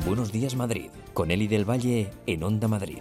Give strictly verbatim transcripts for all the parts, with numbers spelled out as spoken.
Buenos días Madrid, con Eli del Valle en Onda Madrid.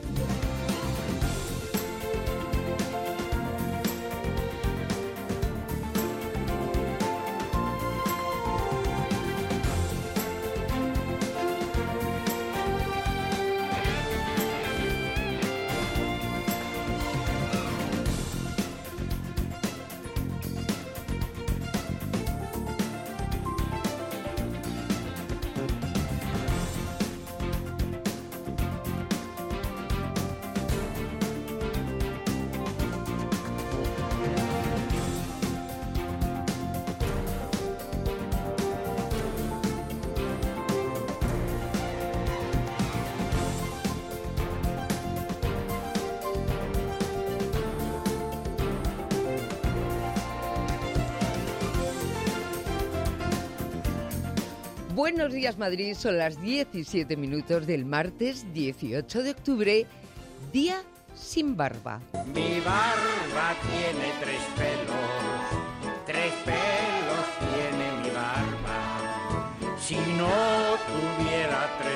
Buenos días Madrid, son las diecisiete minutos del martes dieciocho de octubre, día sin barba. Mi barba tiene tres pelos, tres pelos tiene mi barba. Si no tuviera tres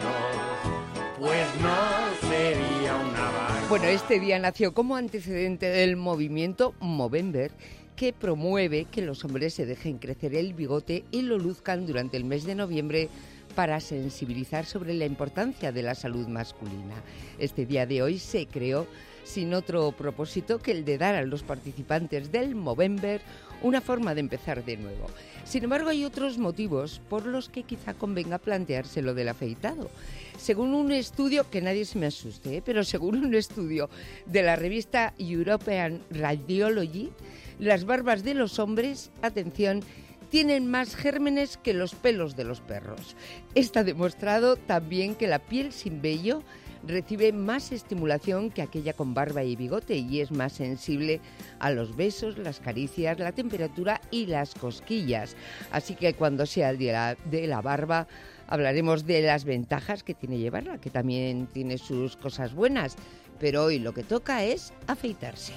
pelos, pues no sería una barba. Bueno, este día nació como antecedente del movimiento Movember, que promueve que los hombres se dejen crecer el bigote y lo luzcan durante el mes de noviembre para sensibilizar sobre la importancia de la salud masculina. Este día de hoy se creó sin otro propósito que el de dar a los participantes del Movember una forma de empezar de nuevo. Sin embargo, hay otros motivos por los que quizá convenga plantearse lo del afeitado. Según un estudio, que nadie se me asuste, ¿eh? pero según un estudio de la revista European Radiology, las barbas de los hombres, atención, tienen más gérmenes que los pelos de los perros. Está demostrado también que la piel sin vello recibe más estimulación que aquella con barba y bigote y es más sensible a los besos, las caricias, la temperatura y las cosquillas. Así que cuando sea el día de la barba hablaremos de las ventajas que tiene llevarla, que también tiene sus cosas buenas, pero hoy lo que toca es afeitarse.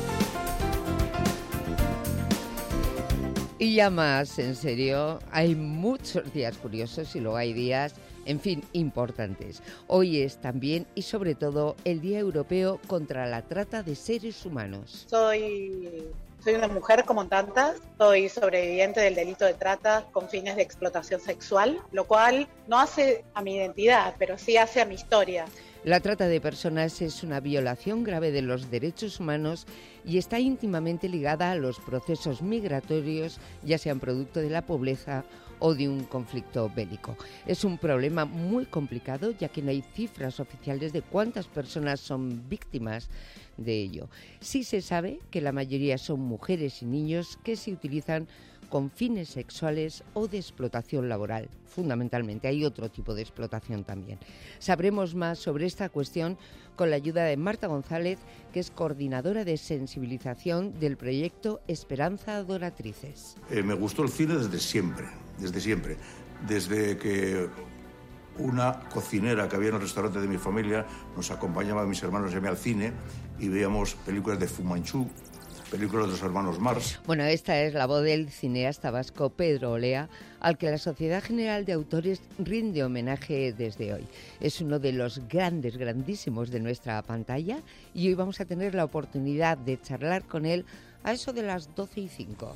Y ya más en serio, hay muchos días curiosos y luego hay días, en fin, importantes. Hoy es también y sobre todo el Día Europeo contra la Trata de Seres Humanos. Soy, soy una mujer como tantas, soy sobreviviente del delito de trata con fines de explotación sexual, lo cual no hace a mi identidad, pero sí hace a mi historia. La trata de personas es una violación grave de los derechos humanos y está íntimamente ligada a los procesos migratorios, ya sean producto de la pobreza o de un conflicto bélico. Es un problema muy complicado, ya que no hay cifras oficiales de cuántas personas son víctimas de ello. Sí se sabe que la mayoría son mujeres y niños que se utilizan con fines sexuales o de explotación laboral. Fundamentalmente, hay otro tipo de explotación también. Sabremos más sobre esta cuestión con la ayuda de Marta González, que es coordinadora de sensibilización del proyecto Esperanza Adoratrices. Eh, me gustó el cine desde siempre, desde siempre. Desde que una cocinera que había en el restaurante de mi familia nos acompañaba a mis hermanos y a mí al cine y veíamos películas de Fu Manchu, películas de los hermanos Marx. Bueno, esta es la voz del cineasta vasco Pedro Olea, al que la Sociedad General de Autores rinde homenaje desde hoy. Es uno de los grandes, grandísimos de nuestra pantalla y hoy vamos a tener la oportunidad de charlar con él a eso de las doce y cinco.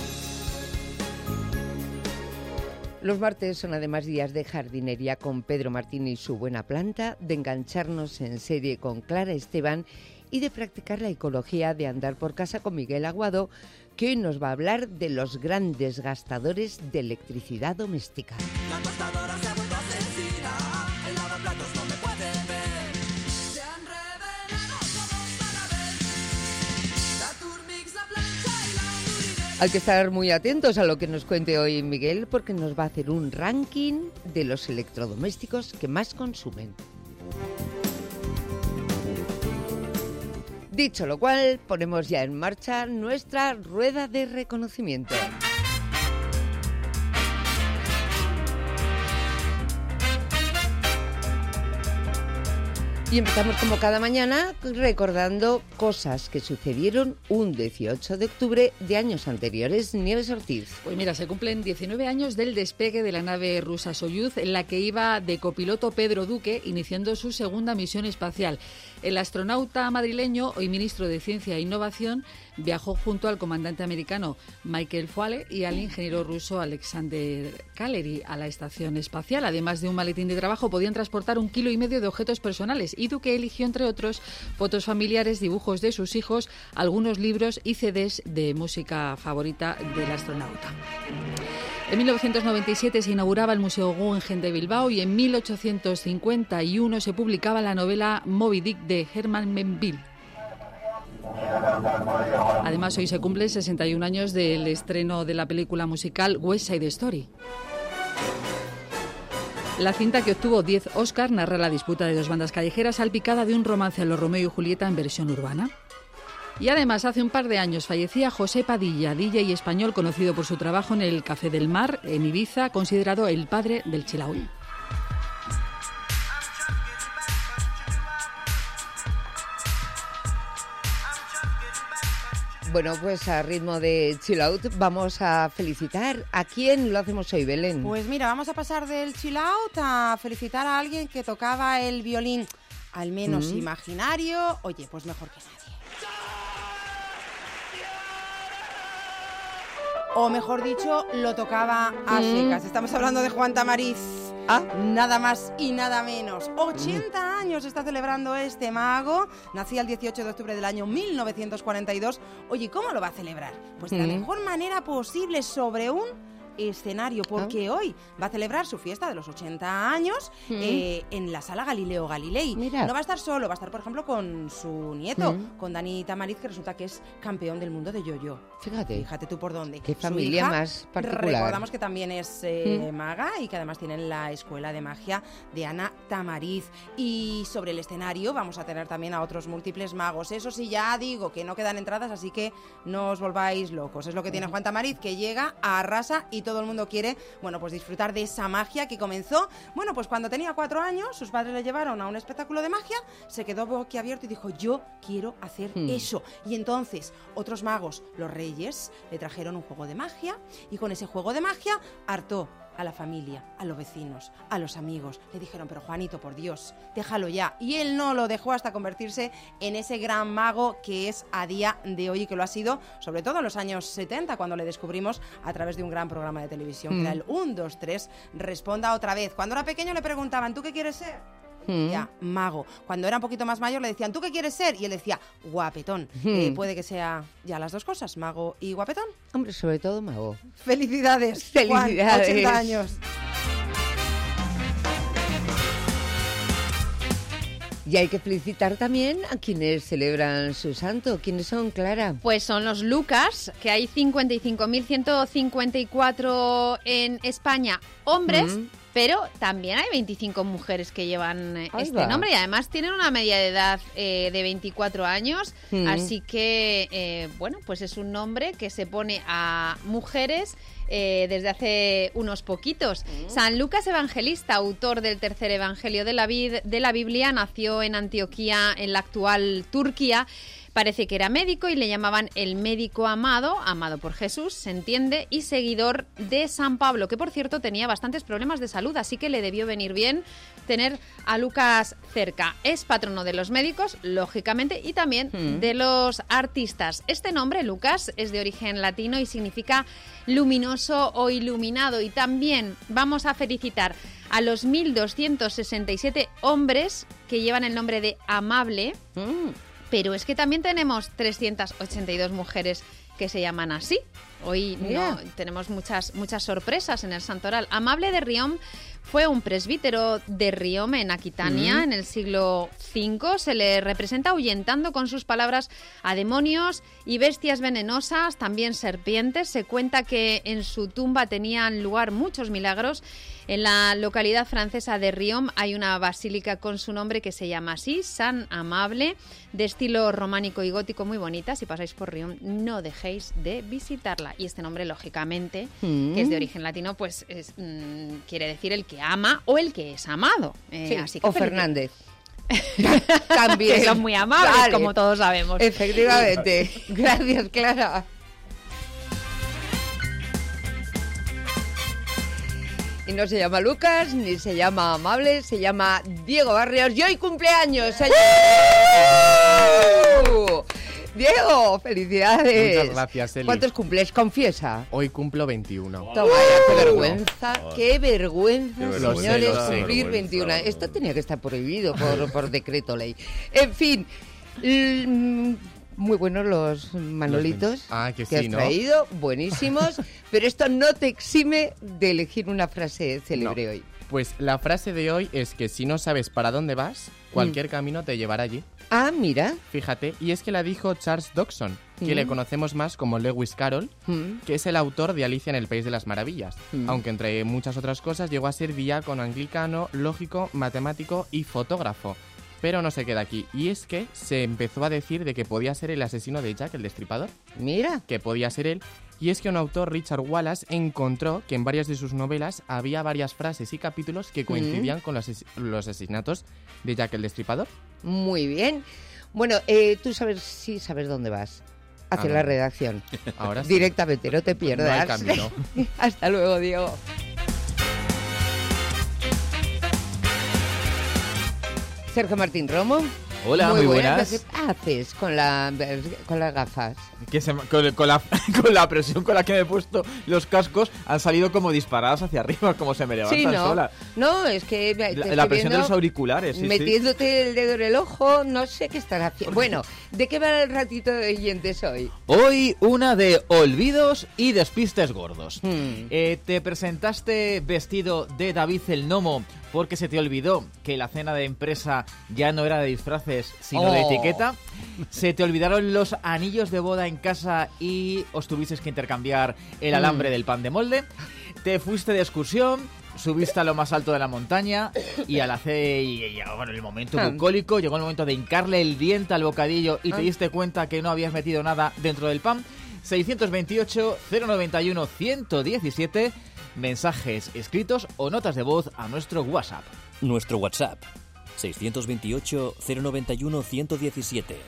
Los martes son además días de jardinería con Pedro Martín y su buena planta, de engancharnos en serie con Clara Esteban y de practicar la ecología de andar por casa con Miguel Aguado, que hoy nos va a hablar de los grandes gastadores de electricidad doméstica. La tostadora se ha vuelto asesina, el lavaplatos no me puede ver. Se han revelado todos a la vez. La Turmix, la plancha y la Murine. Hay que estar muy atentos a lo que nos cuente hoy Miguel, porque nos va a hacer un ranking de los electrodomésticos que más consumen. Dicho lo cual, ponemos ya en marcha nuestra rueda de reconocimiento. Y empezamos como cada mañana recordando cosas que sucedieron un dieciocho de octubre de años anteriores. Nieves Ortiz. Pues mira, se cumplen diecinueve años del despegue de la nave rusa Soyuz, en la que iba de copiloto Pedro Duque, iniciando su segunda misión espacial. El astronauta madrileño, hoy ministro de Ciencia e Innovación, viajó junto al comandante americano Michael Foale y al ingeniero ruso Alexander Kalery a la estación espacial. Además de un maletín de trabajo, podían transportar un kilo y medio de objetos personales, y Duque eligió, entre otros, fotos familiares, dibujos de sus hijos, algunos libros y C Ds de música favorita del astronauta. En mil novecientos noventa y siete se inauguraba el Museo Guggenheim de Bilbao y en mil ochocientos cincuenta y uno se publicaba la novela Moby Dick de Herman Melville. Además, hoy se cumplen sesenta y un años del estreno de la película musical West Side Story. La cinta, que obtuvo diez Oscars, narra la disputa de dos bandas callejeras salpicada de un romance a los Romeo y Julieta en versión urbana. Y además, hace un par de años fallecía José Padilla, D J y español conocido por su trabajo en el Café del Mar, en Ibiza, considerado el padre del chill out. Bueno, pues a ritmo de chill out vamos a felicitar. ¿A quién lo hacemos hoy, Belén? Pues mira, vamos a pasar del chill out a felicitar a alguien que tocaba el violín, al menos mm. imaginario. Oye, pues mejor que nadie. O mejor dicho, lo tocaba a secas. Estamos hablando de Juan Tamariz. Ah, nada más y nada menos. ochenta años está celebrando este mago. Nacía el dieciocho de octubre del año mil novecientos cuarenta y dos. Oye, ¿cómo lo va a celebrar? Pues de la mejor manera posible, sobre un escenario, porque hoy va a celebrar su fiesta de los ochenta años mm. eh, en la Sala Galileo Galilei. Mira. No va a estar solo, va a estar, por ejemplo, con su nieto, mm. con Dani Tamariz, que resulta que es campeón del mundo de yo-yo. Fíjate. Fíjate tú por dónde. Qué familia hija, más particular. Recordamos que también es eh, mm. maga y que además tienen la Escuela de Magia de Ana Tamariz. Y sobre el escenario vamos a tener también a otros múltiples magos. Eso sí, ya digo que no quedan entradas, así que no os volváis locos. Es lo que tiene Juan Tamariz, que llega, arrasa y todo el mundo quiere, bueno, pues disfrutar de esa magia que comenzó, bueno, pues cuando tenía cuatro años, sus padres le llevaron a un espectáculo de magia, se quedó boquiabierto y dijo, yo quiero hacer mm. eso. Y entonces, otros magos, los reyes, le trajeron un juego de magia y con ese juego de magia hartó a la familia, a los vecinos, a los amigos. Le dijeron, pero Juanito, por Dios, déjalo ya. Y él no lo dejó hasta convertirse en ese gran mago que es a día de hoy y que lo ha sido, sobre todo en los años setenta, cuando le descubrimos a través de un gran programa de televisión, mm. que era el uno, dos, tres, responda otra vez. Cuando era pequeño le preguntaban, ¿tú qué quieres ser? Mm. Ya, mago. Cuando era un poquito más mayor le decían, ¿tú qué quieres ser? Y él decía, guapetón. Mm. Eh, puede que sea ya las dos cosas, mago y guapetón. Hombre, sobre todo mago. Felicidades, Felicidades. Juan, ochenta años. Y hay que felicitar también a quienes celebran su santo. ¿Quiénes son, Clara? Pues son los Lucas, que hay cincuenta y cinco mil ciento cincuenta y cuatro en España, hombres, mm. pero también hay veinticinco mujeres que llevan Ahí este va. nombre y además tienen una media de edad eh, de veinticuatro años, mm. así que, eh, bueno, pues es un nombre que se pone a mujeres Eh, desde hace unos poquitos. Mm. San Lucas Evangelista, autor del tercer evangelio de la, vid- de la Biblia, nació en Antioquía, en la actual Turquía. Parece que era médico y le llamaban el médico amado, amado por Jesús, se entiende, y seguidor de San Pablo, que por cierto tenía bastantes problemas de salud, así que le debió venir bien tener a Lucas cerca. Es patrono de los médicos, lógicamente, y también mm. de los artistas. Este nombre, Lucas, es de origen latino y significa luminoso o iluminado. Y también vamos a felicitar a los mil doscientos sesenta y siete hombres que llevan el nombre de Amable, mm. pero es que también tenemos trescientas ochenta y dos mujeres que se llaman así. Hoy no, tenemos muchas, muchas sorpresas en el santoral. Amable de Riom fue un presbítero de Riom en Aquitania mm. en el siglo cinco. Se le representa ahuyentando con sus palabras a demonios y bestias venenosas, también serpientes. Se cuenta que en su tumba tenían lugar muchos milagros. En la localidad francesa de Riom hay una basílica con su nombre que se llama así, San Amable, de estilo románico y gótico, muy bonita. Si pasáis por Riom, no dejéis de visitarla. Y este nombre, lógicamente, mm. que es de origen latino, pues es, mmm, quiere decir el que ama o el que es amado. Eh, sí, así que o Fernández. También. Que son muy amables, Vale. como todos sabemos. Efectivamente. Gracias, Clara. Y no se llama Lucas, ni se llama Amable, se llama Diego Barrios. ¡Y hoy cumpleaños! señor! Diego, felicidades. Muchas gracias, Eli. ¿Cuántos cumples? Confiesa. Hoy cumplo veintiuno. Toma ya, qué vergüenza, qué vergüenza, Qué vergüenza. señores, Lo sé, cumplir vergüenza. veintiuno. Esto tenía que estar prohibido por, por decreto ley. En fin, l- muy buenos los manolitos Ah, que que sí, has ¿no? traído, buenísimos, pero esto no te exime de elegir una frase célebre No. hoy. Pues la frase de hoy es que si no sabes para dónde vas, cualquier camino te llevará allí. Ah, mira. Fíjate, y es que la dijo Charles Dodgson, que Mm. le conocemos más como Lewis Carroll, Mm. que es el autor de Alicia en el País de las Maravillas, Mm. aunque entre muchas otras cosas llegó a ser diácono anglicano, lógico, matemático y fotógrafo. Pero no se queda aquí, y es que se empezó a decir de que podía ser el asesino de Jack el Destripador. Mira. Que podía ser él, y es que un autor, Richard Wallace, encontró que en varias de sus novelas había varias frases y capítulos que coincidían con los, ases- los asesinatos de Jack el Destripador. Muy bien. Bueno, eh, tú sabes, sí sabes dónde vas. Hacia Ah, la no. redacción. Ahora sí. Directamente, no te pierdas. No hay camino. Hasta luego, Diego. Sergio Martín Romo. Hola, muy buenas. ¿Qué haces con, la, con las gafas? Que se me- con, con la, con la presión con la que me he puesto los cascos han salido como disparados hacia arriba, como se me levantan Sí, ¿no? sola. No, es que... te La, estoy la presión de viendo los auriculares, sí, sí. metiéndote el dedo en el ojo, no sé qué estás haciendo. Bueno, ¿de qué va el ratito de oyentes hoy? Hoy una de olvidos y despistes gordos. Hmm. Eh, te presentaste vestido de David el Gnomo porque se te olvidó que la cena de empresa ya no era de disfraces, sino de Oh. etiqueta. Se te olvidaron los anillos de boda en casa y os tuvisteis que intercambiar el Mm. alambre del pan de molde. Te fuiste de excursión, subiste a lo más alto de la montaña y al hacer y, y, bueno, el momento Ah. bucólico, llegó el momento de hincarle el diente al bocadillo y te Ah. diste cuenta que no habías metido nada dentro del pan. seiscientos veintiocho, cero noventa y uno, ciento diecisiete, mensajes escritos o notas de voz a nuestro WhatsApp. Nuestro WhatsApp, seiscientos veintiocho, cero noventa y uno, ciento diecisiete.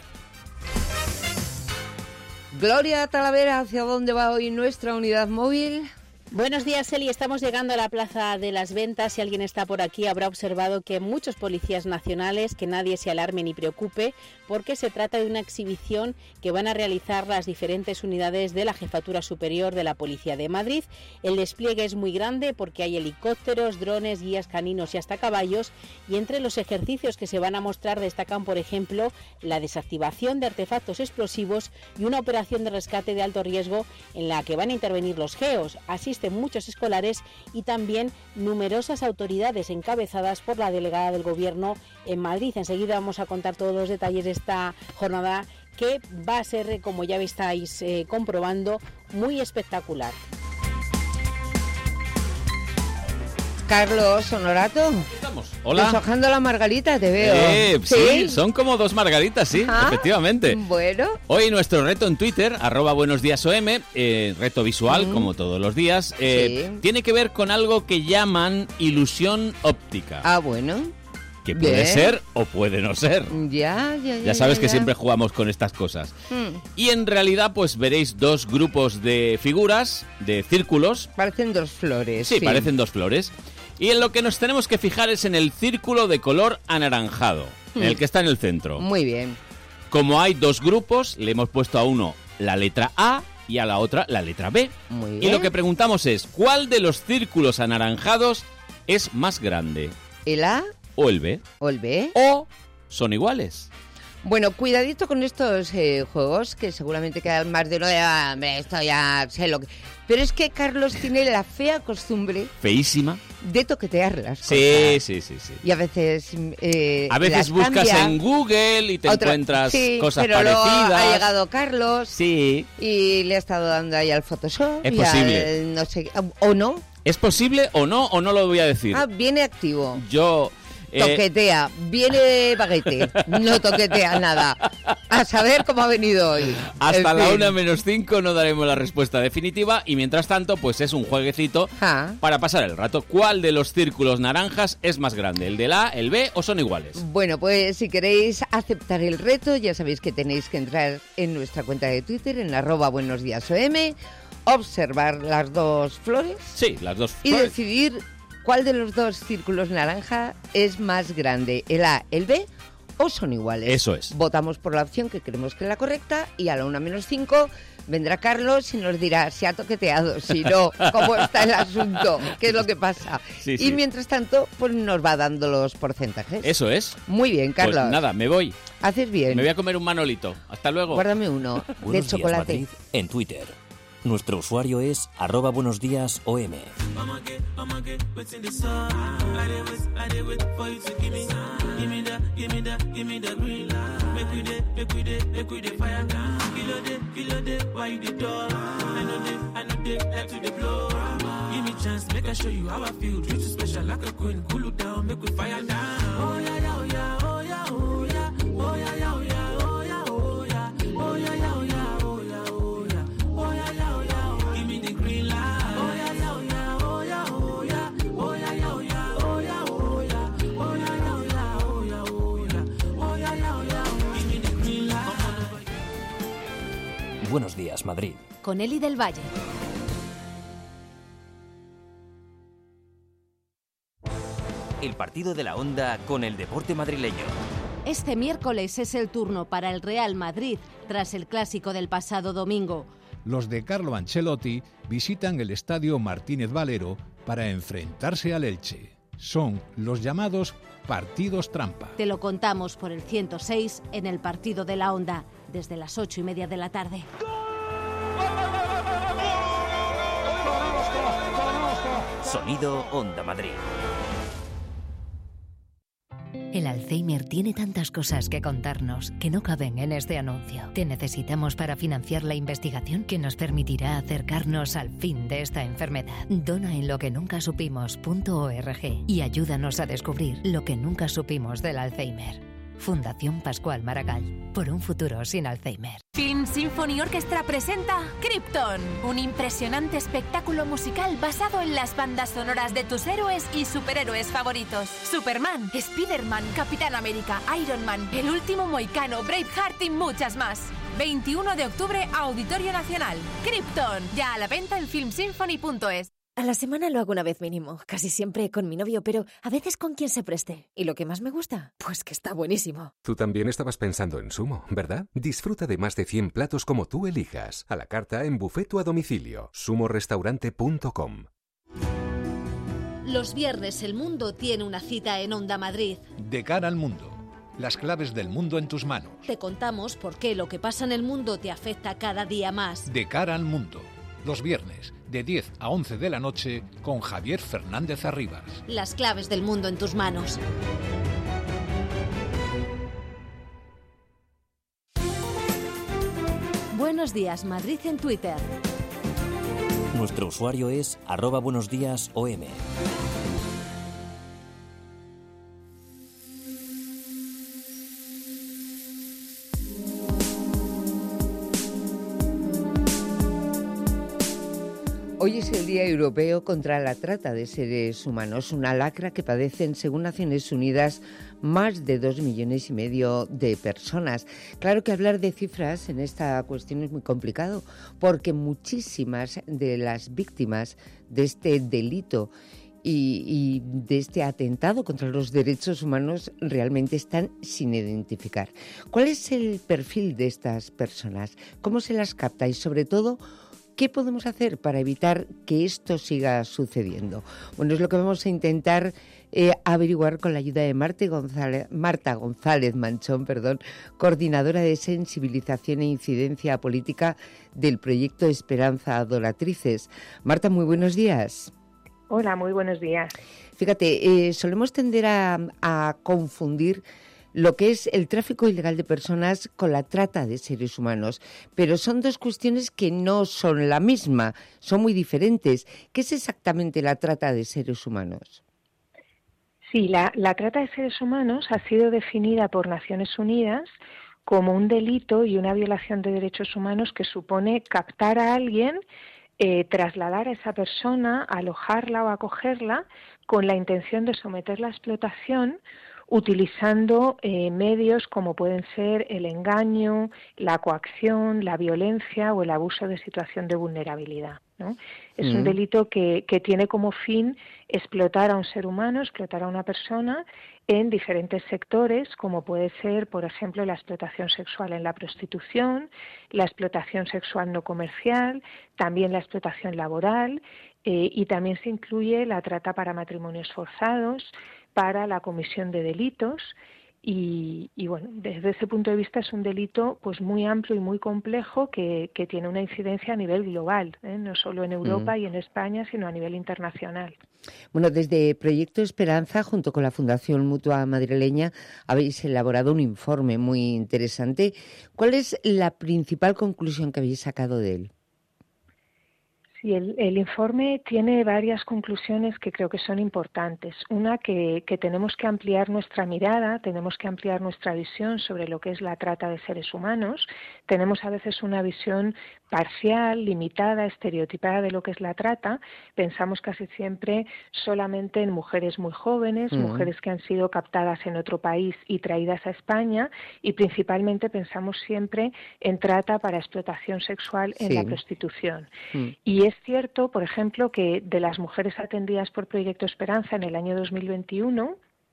Gloria Talavera, ¿hacia dónde va hoy nuestra unidad móvil? Buenos días, Eli. Estamos llegando a la Plaza de las Ventas. Si alguien está por aquí, habrá observado que muchos policías nacionales, que nadie se alarme ni preocupe, porque se trata de una exhibición que van a realizar las diferentes unidades de la Jefatura Superior de la Policía de Madrid. El despliegue es muy grande porque hay helicópteros, drones, guías caninos y hasta caballos. Y entre los ejercicios que se van a mostrar destacan, por ejemplo, la desactivación de artefactos explosivos y una operación de rescate de alto riesgo en la que van a intervenir los geos. Asisten muchos escolares y también numerosas autoridades encabezadas por la delegada del Gobierno en Madrid. Enseguida vamos a contar todos los detalles de esta jornada que va a ser, como ya estáis eh, comprobando, muy espectacular. Carlos Honorato. Estamos. Hola. Deshojando la margarita, te veo. Eh, sí, son como dos margaritas, sí, Ajá. efectivamente. Bueno. Hoy nuestro reto en Twitter, arroba buenos días O M, eh, reto visual, Mm. como todos los días, eh, Sí. tiene que ver con algo que llaman ilusión óptica. Ah, bueno. Que puede bien. ser o puede no ser. Ya, ya, ya. Ya sabes ya, que ya. siempre jugamos con estas cosas. Mm. Y en realidad, pues veréis dos grupos de figuras, de círculos. Parecen dos flores. Sí, parecen dos flores. Y en lo que nos tenemos que fijar es en el círculo de color anaranjado, en el que está en el centro. Muy bien. Como hay dos grupos, le hemos puesto a uno la letra A y a la otra la letra B. Muy Y bien. lo que preguntamos es, ¿cuál de los círculos anaranjados es más grande? ¿El A ¿O el B? o el B? ¿O son iguales? Bueno, cuidadito con estos eh, juegos, que seguramente quedan más de uno de... "Ah, hombre, esto ya sé lo que... Pero es que Carlos tiene la fea costumbre Feísima. de toquetearlas. Sí, sí, sí, sí. Y a veces... eh, A veces las buscas cambia. en Google y te Otra- encuentras sí, cosas pero luego parecidas. ha llegado Carlos Sí. y le ha estado dando ahí al Photoshop. Es y posible. al no sé, ¿o no? ¿Es posible o no? ¿O no lo voy a decir? Ah, viene activo. Yo... eh, Toquetea, viene baguete, no toquetea nada. A saber cómo ha venido hoy. Hasta En la fin. una menos cinco no daremos la respuesta definitiva y mientras tanto, pues es un jueguecito Ah. para pasar el rato. ¿Cuál de los círculos naranjas es más grande? ¿El del A, el B o son iguales? Bueno, pues si queréis aceptar el reto, ya sabéis que tenéis que entrar en nuestra cuenta de Twitter, en arroba buenos días O M, observar las dos flores Sí, las dos y flores. decidir cuál de los dos círculos naranja es más grande, el A, el B o son iguales. Eso es. Votamos por la opción que creemos que es la correcta y a la una menos cinco vendrá Carlos y nos dirá si ha toqueteado, si no, cómo está el asunto, qué es lo que pasa. Sí, y sí. mientras tanto, pues nos va dando los porcentajes. Eso es. Muy bien, Carlos. Pues nada, me voy. Haces bien. Me voy a comer un manolito. Hasta luego. Guárdame uno de Buenos días, chocolate. Madrid, en Twitter. Nuestro usuario es arroba buenos días O M. Buenos días, Madrid. Con Eli del Valle. El partido de la Onda con el deporte madrileño. Este miércoles es el turno para el Real Madrid tras el clásico del pasado domingo. Los de Carlo Ancelotti visitan el estadio Martínez Valero para enfrentarse al Elche. Son los llamados partidos trampa. Te lo contamos por el ciento seis en el partido de la Onda, desde las ocho y media de la tarde. Sonido Onda Madrid. El Alzheimer tiene tantas cosas que contarnos que no caben en este anuncio. Te necesitamos para financiar la investigación que nos permitirá acercarnos al fin de esta enfermedad. Dona en lo que nunca supimos punto org y ayúdanos a descubrir lo que nunca supimos del Alzheimer. Fundación Pascual Maragall, por un futuro sin Alzheimer. Film Symphony Orchestra presenta Krypton, un impresionante espectáculo musical basado en las bandas sonoras de tus héroes y superhéroes favoritos. Superman, Spider-Man, Capitán América, Iron Man, El Último Mohicano, Braveheart y muchas más. veintiuno de octubre, Auditorio Nacional. Krypton, ya a la venta en film symphony punto es. A la semana lo hago una vez mínimo, casi siempre con mi novio, pero a veces con quien se preste. ¿Y lo que más me gusta? Pues que está buenísimo. Tú también estabas pensando en Sumo, ¿verdad? Disfruta de más de cien platos como tú elijas. A la carta, en buffet o a domicilio. sumo restaurante punto com. Los viernes el mundo tiene una cita en Onda Madrid. De cara al mundo. Las claves del mundo en tus manos. Te contamos por qué lo que pasa en el mundo te afecta cada día más. De cara al mundo. Los viernes, de diez a once de la noche, con Javier Fernández Arribas. Las claves del mundo en tus manos. Buenos días, Madrid en Twitter. Nuestro usuario es arroba buenos días O M. Hoy es el Día Europeo contra la Trata de Seres Humanos, una lacra que padecen, según Naciones Unidas, más de dos millones y medio de personas. Claro que hablar de cifras en esta cuestión es muy complicado, porque muchísimas de las víctimas de este delito y, y de este atentado contra los derechos humanos realmente están sin identificar. ¿Cuál es el perfil de estas personas? ¿Cómo se las capta? Y sobre todo, ¿qué podemos hacer para evitar que esto siga sucediendo? Bueno, es lo que vamos a intentar eh, averiguar con la ayuda de Marta González, Marta González Manchón, perdón, coordinadora de sensibilización e incidencia política del proyecto Esperanza Adoratrices. Marta, muy buenos días. Hola, muy buenos días. Fíjate, eh, solemos tender a, a confundir lo que es el tráfico ilegal de personas con la trata de seres humanos. Pero son dos cuestiones que no son la misma, son muy diferentes. ¿Qué es exactamente la trata de seres humanos? Sí, la, la trata de seres humanos ha sido definida por Naciones Unidas como un delito y una violación de derechos humanos que supone captar a alguien, eh, trasladar a esa persona, alojarla o acogerla con la intención de someterla a explotación, utilizando eh, medios como pueden ser el engaño, la coacción, la violencia o el abuso de situación de vulnerabilidad, ¿no? Es mm. un delito que, que tiene como fin explotar a un ser humano, explotar a una persona en diferentes sectores, como puede ser, por ejemplo, la explotación sexual en la prostitución, la explotación sexual no comercial, también la explotación laboral, eh, y también se incluye la trata para matrimonios forzados, para la comisión de delitos y, y bueno, desde ese punto de vista es un delito pues muy amplio y muy complejo que, que tiene una incidencia a nivel global, ¿eh? No solo en Europa mm. y en España, sino a nivel internacional. Bueno, desde Proyecto Esperanza, junto con la Fundación Mutua Madrileña, habéis elaborado un informe muy interesante. ¿Cuál es la principal conclusión que habéis sacado de él? Sí, el, el informe tiene varias conclusiones que creo que son importantes. Una, que, que tenemos que ampliar nuestra mirada, tenemos que ampliar nuestra visión sobre lo que es la trata de seres humanos. Tenemos a veces una visión parcial, limitada, estereotipada de lo que es la trata. Pensamos casi siempre solamente en mujeres muy jóvenes, mm. mujeres que han sido captadas en otro país y traídas a España, y principalmente pensamos siempre en trata para explotación sexual en sí. la prostitución. Mm. Y es cierto, por ejemplo, que de las mujeres atendidas por Proyecto Esperanza en el año dos mil veintiuno,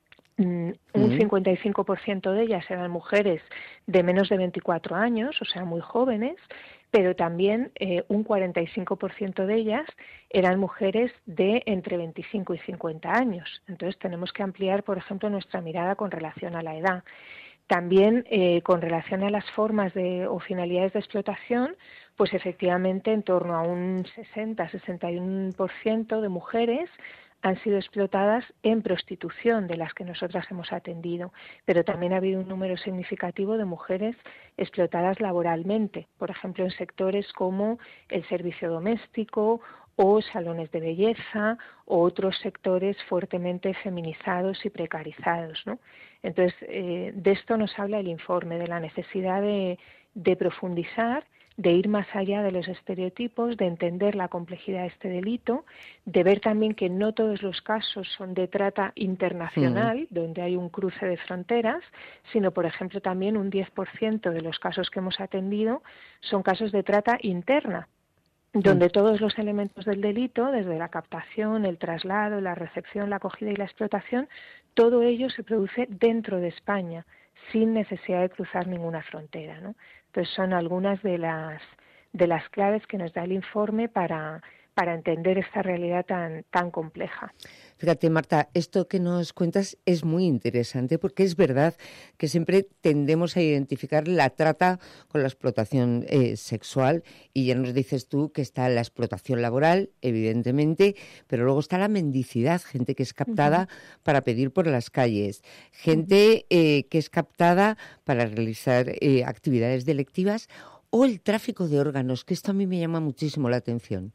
un cincuenta y cinco por ciento de ellas eran mujeres de menos de veinticuatro años, o sea, muy jóvenes, pero también eh, un cuarenta y cinco por ciento de ellas eran mujeres de entre veinticinco y cincuenta años. Entonces tenemos que ampliar, por ejemplo, nuestra mirada con relación a la edad. También eh, con relación a las formas de, o finalidades de explotación, pues efectivamente en torno a un sesenta a sesenta y uno por ciento de mujeres han sido explotadas en prostitución, de las que nosotras hemos atendido, pero también ha habido un número significativo de mujeres explotadas laboralmente, por ejemplo en sectores como el servicio doméstico o salones de belleza o otros sectores fuertemente feminizados y precarizados, ¿no? Entonces, eh, de esto nos habla el informe, de la necesidad de, de profundizar, de ir más allá de los estereotipos, de entender la complejidad de este delito, de ver también que no todos los casos son de trata internacional, mm. donde hay un cruce de fronteras, sino, por ejemplo, también un diez por ciento de los casos que hemos atendido son casos de trata interna, donde todos los elementos del delito, desde la captación, el traslado, la recepción, la acogida y la explotación, todo ello se produce dentro de España, sin necesidad de cruzar ninguna frontera, ¿no? Entonces son algunas de las de las claves que nos da el informe para, para entender esta realidad tan, tan compleja. Fíjate, Marta, esto que nos cuentas es muy interesante porque es verdad que siempre tendemos a identificar la trata con la explotación eh, sexual, y ya nos dices tú que está la explotación laboral, evidentemente, pero luego está la mendicidad, gente que es captada uh-huh. para pedir por las calles, gente eh, que es captada para realizar eh, actividades delictivas, o el tráfico de órganos, que esto a mí me llama muchísimo la atención.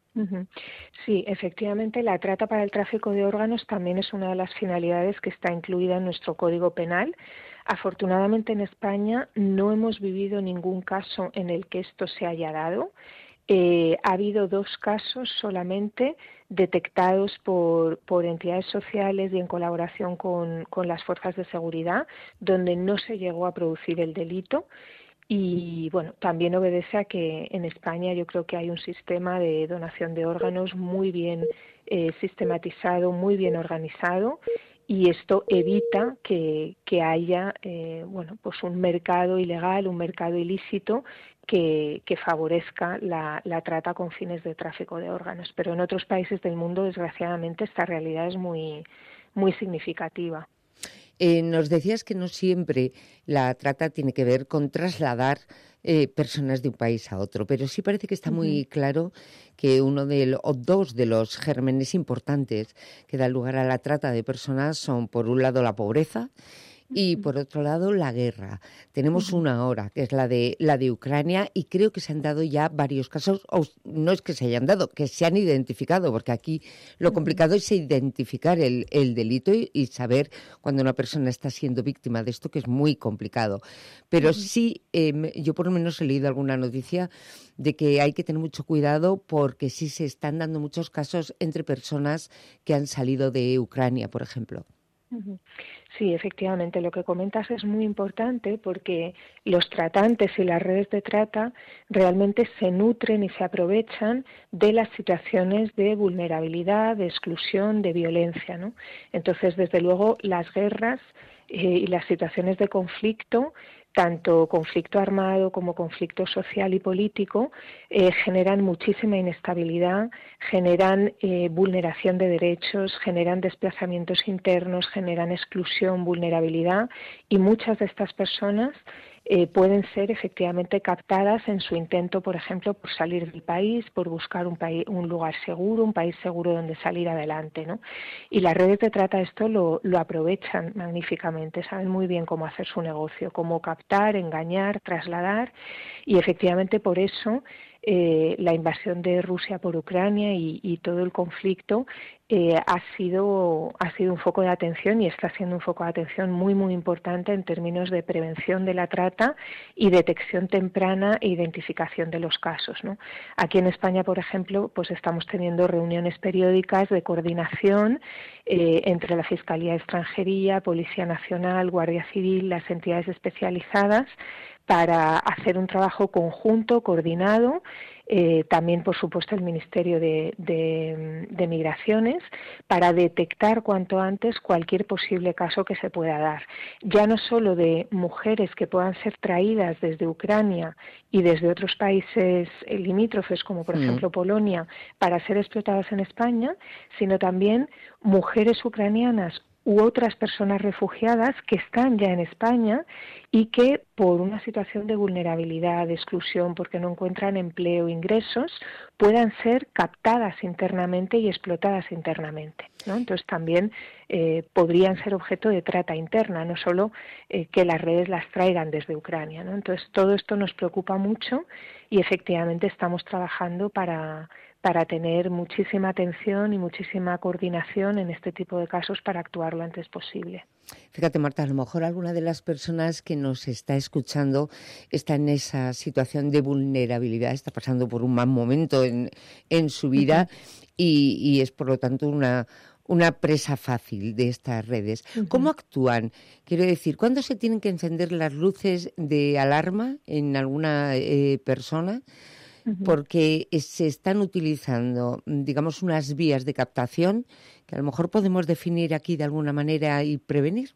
Sí, efectivamente, la trata para el tráfico de órganos también es una de las finalidades que está incluida en nuestro Código Penal. Afortunadamente en España no hemos vivido ningún caso en el que esto se haya dado. Eh, ha habido dos casos solamente detectados por, por entidades sociales y en colaboración con, con las fuerzas de seguridad, donde no se llegó a producir el delito. Y bueno, también obedece a que en España yo creo que hay un sistema de donación de órganos muy bien eh, sistematizado, muy bien organizado, y esto evita que, que haya eh, bueno, pues un mercado ilegal, un mercado ilícito que, que favorezca la, la trata con fines de tráfico de órganos. Pero en otros países del mundo, desgraciadamente, esta realidad es muy, muy significativa. Eh, nos decías que no siempre la trata tiene que ver con trasladar eh, personas de un país a otro, pero sí parece que está muy uh-huh. claro que uno de los, o dos de los gérmenes importantes que dan lugar a la trata de personas son, por un lado, la pobreza Y por otro lado, la guerra. Tenemos una hora, que es la de la de Ucrania, y creo que se han dado ya varios casos, o no es que se hayan dado, que se han identificado, porque aquí lo complicado es identificar el, el delito y, y saber cuando una persona está siendo víctima de esto, que es muy complicado. Pero sí, eh, yo por lo menos he leído alguna noticia de que hay que tener mucho cuidado porque sí se están dando muchos casos entre personas que han salido de Ucrania, por ejemplo. Sí, efectivamente, lo que comentas es muy importante porque los tratantes y las redes de trata realmente se nutren y se aprovechan de las situaciones de vulnerabilidad, de exclusión, de violencia, ¿no? Entonces, desde luego, las guerras eh, y las situaciones de conflicto, tanto conflicto armado como conflicto social y político, eh, generan muchísima inestabilidad, generan eh, vulneración de derechos, generan desplazamientos internos, generan exclusión, vulnerabilidad, y muchas de estas personas eh, pueden ser efectivamente captadas en su intento, por ejemplo, por salir del país, por buscar un, país, un lugar seguro, un país seguro donde salir adelante, ¿no? Y las redes de trata esto lo, lo aprovechan magníficamente, saben muy bien cómo hacer su negocio, cómo captar, engañar, trasladar, y efectivamente por eso eh, la invasión de Rusia por Ucrania y, y todo el conflicto eh, ha sido ha sido un foco de atención y está siendo un foco de atención muy muy importante en términos de prevención de la trata y detección temprana e identificación de los casos, ¿no? Aquí en España, por ejemplo, pues estamos teniendo reuniones periódicas de coordinación eh, entre la Fiscalía de Extranjería, Policía Nacional, Guardia Civil, las entidades especializadas, para hacer un trabajo conjunto, coordinado, eh, también, por supuesto, el Ministerio de, de, de Migraciones, para detectar cuanto antes cualquier posible caso que se pueda dar. Ya no solo de mujeres que puedan ser traídas desde Ucrania y desde otros países limítrofes, como por mm. ejemplo Polonia, para ser explotadas en España, sino también mujeres ucranianas u otras personas refugiadas que están ya en España y que por una situación de vulnerabilidad, de exclusión, porque no encuentran empleo, ingresos, puedan ser captadas internamente y explotadas internamente, ¿no? Entonces también eh, podrían ser objeto de trata interna, no solo eh, que las redes las traigan desde Ucrania, ¿no? Entonces todo esto nos preocupa mucho y efectivamente estamos trabajando para para tener muchísima atención y muchísima coordinación en este tipo de casos para actuar lo antes posible. Fíjate, Marta, a lo mejor alguna de las personas que nos está escuchando está en esa situación de vulnerabilidad, está pasando por un mal momento en, en su vida uh-huh. y, y es, por lo tanto, una, una presa fácil de estas redes. Uh-huh. ¿Cómo actúan? Quiero decir, ¿cuándo se tienen que encender las luces de alarma en alguna eh, persona? Porque se están utilizando, digamos, unas vías de captación que a lo mejor podemos definir aquí de alguna manera y prevenir.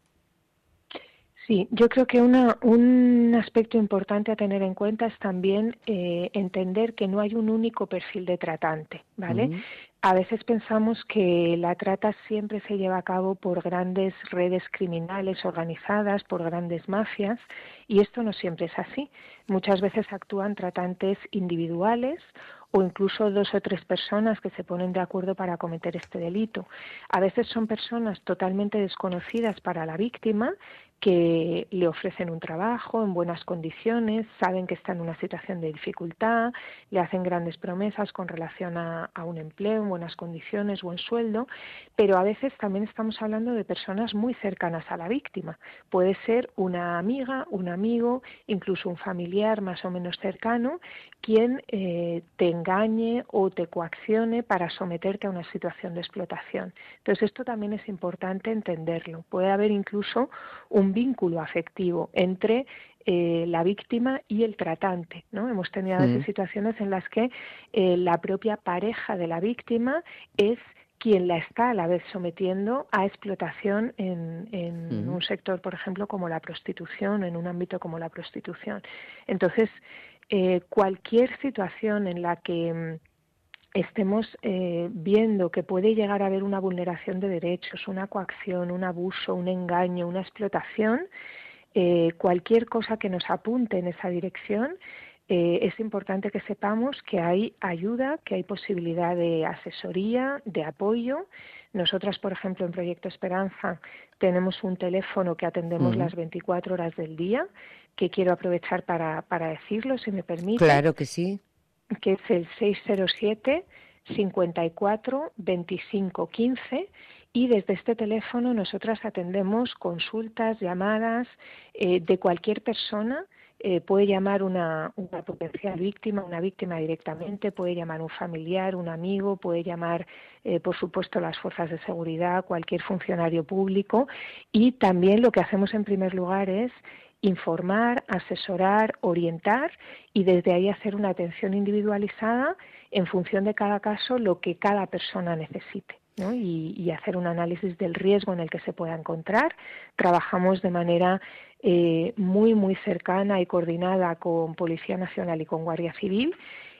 Sí, yo creo que una, un aspecto importante a tener en cuenta es también eh, entender que no hay un único perfil de tratante, ¿vale? Uh-huh. A veces pensamos que la trata siempre se lleva a cabo por grandes redes criminales organizadas, por grandes mafias, y esto no siempre es así. Muchas veces actúan tratantes individuales o incluso dos o tres personas que se ponen de acuerdo para cometer este delito. A veces son personas totalmente desconocidas para la víctima que le ofrecen un trabajo en buenas condiciones, saben que está en una situación de dificultad, le hacen grandes promesas con relación a, a un empleo en buenas condiciones, buen sueldo, pero a veces también estamos hablando de personas muy cercanas a la víctima. Puede ser una amiga, un amigo, incluso un familiar más o menos cercano, quien eh, te engañe o te coaccione para someterte a una situación de explotación. Entonces esto también es importante entenderlo. Puede haber incluso un vínculo afectivo entre eh, la víctima y el tratante, ¿no? Hemos tenido a veces mm. situaciones en las que eh, la propia pareja de la víctima es quien la está a la vez sometiendo a explotación en, en mm. un sector, por ejemplo, como la prostitución, en un ámbito como la prostitución. Entonces, eh, cualquier situación en la que estemos eh, viendo que puede llegar a haber una vulneración de derechos, una coacción, un abuso, un engaño, una explotación, eh, cualquier cosa que nos apunte en esa dirección, eh, es importante que sepamos que hay ayuda, que hay posibilidad de asesoría, de apoyo. Nosotras, por ejemplo, en Proyecto Esperanza tenemos un teléfono que atendemos uh-huh. las veinticuatro horas del día, que quiero aprovechar para, para decirlo, si me permite. Claro que sí. Que es el seis cero siete, cincuenta y cuatro, veinticinco, quince, y desde este teléfono nosotras atendemos consultas, llamadas eh, de cualquier persona. Eh, puede llamar una, una potencial víctima, una víctima directamente, puede llamar un familiar, un amigo, puede llamar, eh, por supuesto, las fuerzas de seguridad, cualquier funcionario público. Y también lo que hacemos en primer lugar es informar, asesorar, orientar y desde ahí hacer una atención individualizada en función de cada caso, lo que cada persona necesite, ¿no? Y, y hacer un análisis del riesgo en el que se pueda encontrar. Trabajamos de manera eh, muy, muy cercana y coordinada con Policía Nacional y con Guardia Civil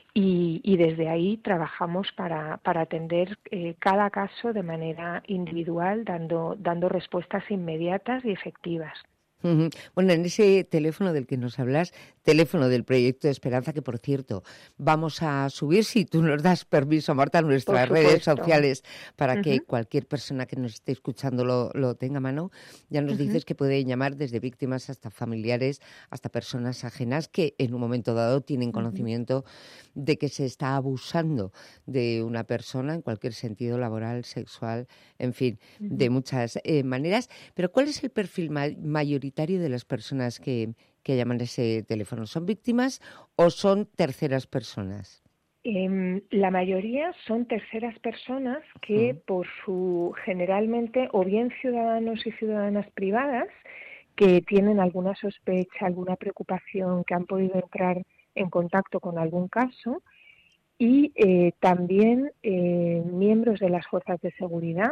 y, y desde ahí trabajamos para, para atender eh, cada caso de manera individual, dando, dando respuestas inmediatas y efectivas. Uh-huh. Bueno, en ese teléfono del que nos hablas, teléfono del Proyecto Esperanza, que por cierto vamos a subir, si tú nos das permiso, Marta, a nuestras redes sociales para uh-huh. que cualquier persona que nos esté escuchando lo, lo tenga a mano. Ya nos uh-huh. dices que puede llamar desde víctimas hasta familiares, hasta personas ajenas que en un momento dado tienen conocimiento uh-huh. de que se está abusando de una persona en cualquier sentido, laboral, sexual, en fin, uh-huh. de muchas eh, maneras. Pero ¿cuál es el perfil ma- mayoritario de las personas que, que llaman a ese teléfono? ¿Son víctimas o son terceras personas? Eh, la mayoría son terceras personas que uh-huh. por su, generalmente, o bien ciudadanos y ciudadanas privadas que tienen alguna sospecha, alguna preocupación, que han podido entrar en contacto con algún caso, y eh, también eh, miembros de las fuerzas de seguridad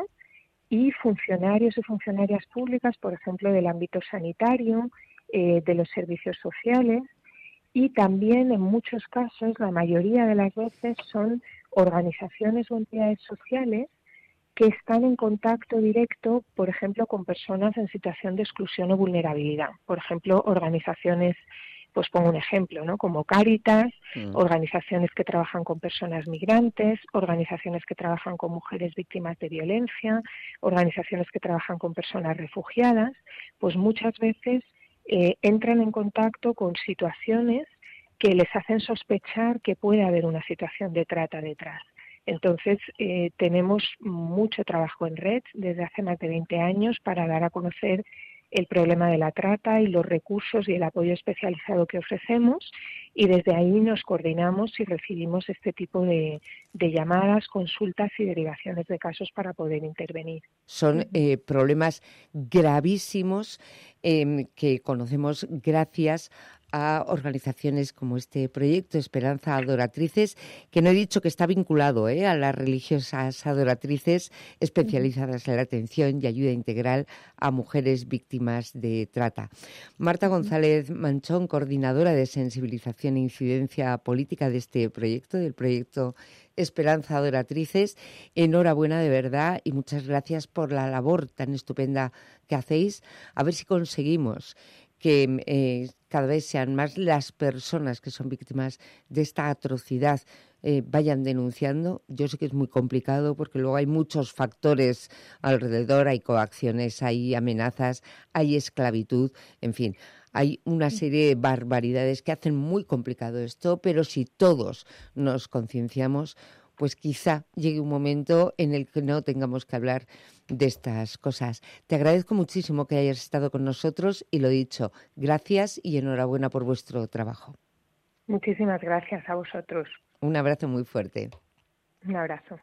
y funcionarios y funcionarias públicas, por ejemplo, del ámbito sanitario, eh, de los servicios sociales, y también en muchos casos, la mayoría de las veces, son organizaciones o entidades sociales que están en contacto directo, por ejemplo, con personas en situación de exclusión o vulnerabilidad. Por ejemplo, organizaciones, pues pongo un ejemplo, ¿no? Como Cáritas, mm. organizaciones que trabajan con personas migrantes, organizaciones que trabajan con mujeres víctimas de violencia, organizaciones que trabajan con personas refugiadas, pues muchas veces eh, entran en contacto con situaciones que les hacen sospechar que puede haber una situación de trata detrás. Entonces, eh, tenemos mucho trabajo en red desde hace más de veinte años para dar a conocer el problema de la trata y los recursos y el apoyo especializado que ofrecemos, y desde ahí nos coordinamos y recibimos este tipo de, de llamadas, consultas y derivaciones de casos para poder intervenir. Son eh, problemas gravísimos eh, que conocemos gracias a organizaciones como este Proyecto Esperanza Adoratrices, que no he dicho que está vinculado ¿eh? a las religiosas adoratrices especializadas en la atención y ayuda integral a mujeres víctimas de trata. Marta González Manchón, coordinadora de sensibilización e incidencia política de este proyecto, del Proyecto Esperanza Adoratrices, enhorabuena de verdad y muchas gracias por la labor tan estupenda que hacéis. A ver si conseguimos que eh, cada vez sean más las personas que son víctimas de esta atrocidad, eh, vayan denunciando. Yo sé que es muy complicado porque luego hay muchos factores alrededor, hay coacciones, hay amenazas, hay esclavitud, en fin, hay una serie de barbaridades que hacen muy complicado esto, pero si todos nos concienciamos, pues quizá llegue un momento en el que no tengamos que hablar de estas cosas. Te agradezco muchísimo que hayas estado con nosotros y lo dicho, gracias y enhorabuena por vuestro trabajo. Muchísimas gracias a vosotros. Un abrazo muy fuerte. Un abrazo.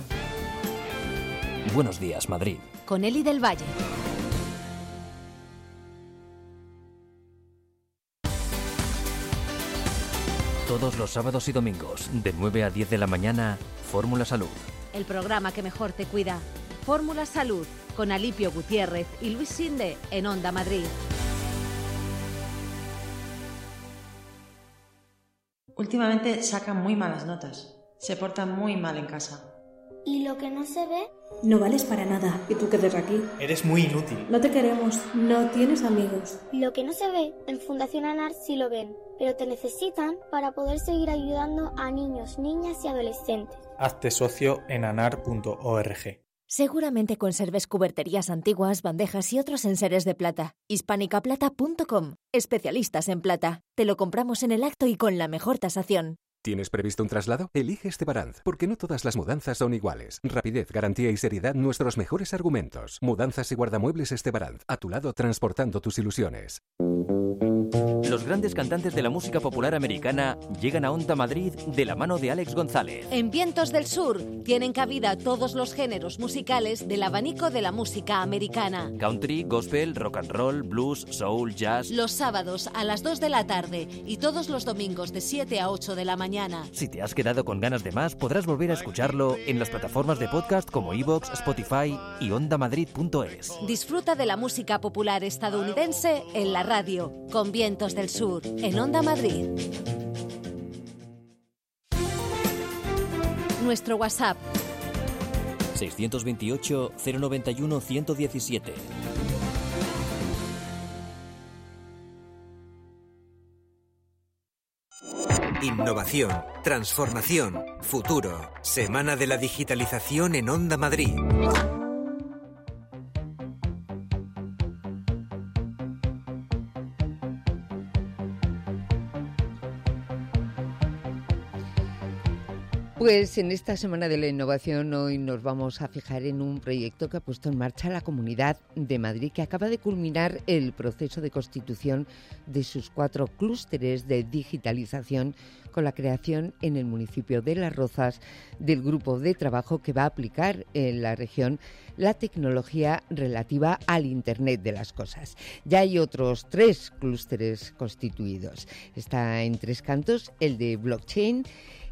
Buenos días, Madrid. Con Eli del Valle. Todos los sábados y domingos, de nueve a diez de la mañana, Fórmula Salud. El programa que mejor te cuida. Fórmula Salud, con Alipio Gutiérrez y Luis Sinde, en Onda Madrid. Últimamente sacan muy malas notas. Se portan muy mal en casa. ¿Y lo que no se ve? No vales para nada. ¿Y tú qué haces aquí? Eres muy inútil. No te queremos. No tienes amigos. Lo que no se ve, en Fundación ANAR sí lo ven. pero te necesitan para poder seguir ayudando a niños, niñas y adolescentes. Hazte socio en anar punto org. Seguramente conserves cuberterías antiguas, bandejas y otros enseres de plata. hispánica plata punto com. Especialistas en plata. Te lo compramos en el acto y con la mejor tasación. ¿Tienes previsto un traslado? Elige Estebaranz, porque no todas las mudanzas son iguales. Rapidez, garantía y seriedad, nuestros mejores argumentos. Mudanzas y guardamuebles Estebaranz, a tu lado transportando tus ilusiones. Los grandes cantantes de la música popular americana llegan a Onda Madrid de la mano de Alex González. En Vientos del Sur tienen cabida todos los géneros musicales del abanico de la música americana. Country, gospel, rock and roll, blues, soul, jazz. Los sábados a las dos de la tarde y todos los domingos de siete a ocho de la mañana. Si te has quedado con ganas de más, podrás volver a escucharlo en las plataformas de podcast como iVoox, Spotify y onda madrid punto es. Disfruta de la música popular estadounidense en la radio, con Vientos del Sur, en Onda Madrid. Nuestro WhatsApp seiscientos veintiocho, cero noventa y uno, ciento diecisiete. Innovación, transformación, futuro. Semana de la digitalización en Onda Madrid. Pues en esta Semana de la Innovación hoy nos vamos a fijar en un proyecto que ha puesto en marcha la Comunidad de Madrid, que acaba de culminar el proceso de constitución de sus cuatro clústeres de digitalización con la creación en el municipio de Las Rozas del grupo de trabajo que va a aplicar en la región la tecnología relativa al Internet de las cosas. Ya hay otros tres clústeres constituidos. Está en Tres Cantos el de blockchain,